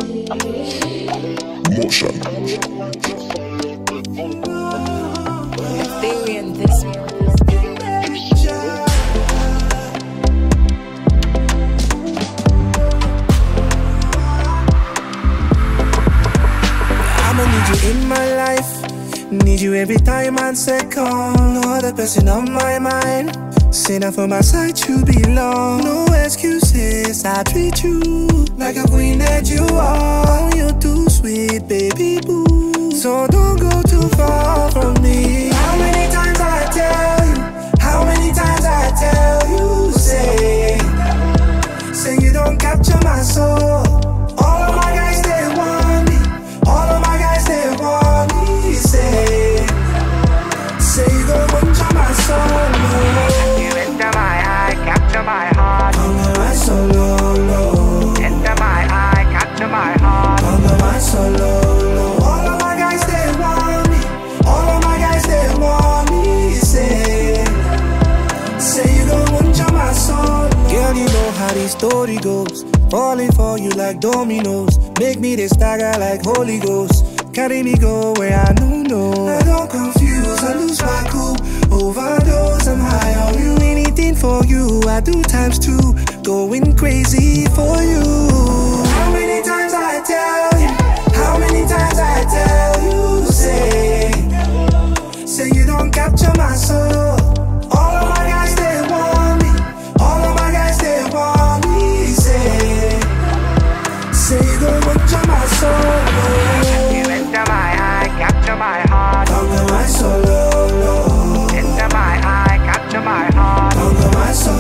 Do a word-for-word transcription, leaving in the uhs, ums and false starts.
Motion. Ethereum this I'ma need you in my life. Need you every time I second. No other person on my mind. Say now for my side you belong. No excuses, I treat you like a queen that you are. You're too sweet, baby boo. So don't go too far from me. How many times I tell you? How many times I tell you? Say, say you don't capture my soul. All of my guys they want me. All of my guys they want me. Say, say you gon' capture my soul. Enter my eye, capture my heart. Under my solo, low. Enter my eye, capture my heart. Under my solo, low. All of my guys they want me. All of my guys they want me. Say, say you gon' want my soul. Girl, you know how this story goes. Falling for you like dominoes. Make me the stagger like Holy Ghost. Carry me go where I know no. I don't confuse, I lose my cool. Overdose, I'm high on you. Anything for you, I do times two. Going crazy for you. How many times I tell you? How many times I tell you? Say, say you don't capture my soul. All of my guys they want me. All of my guys they want me. Say, say you don't capture my soul. You enter my eye, capture my heart. Under my solo, low. Enter my eye, capture my heart. Under my solo.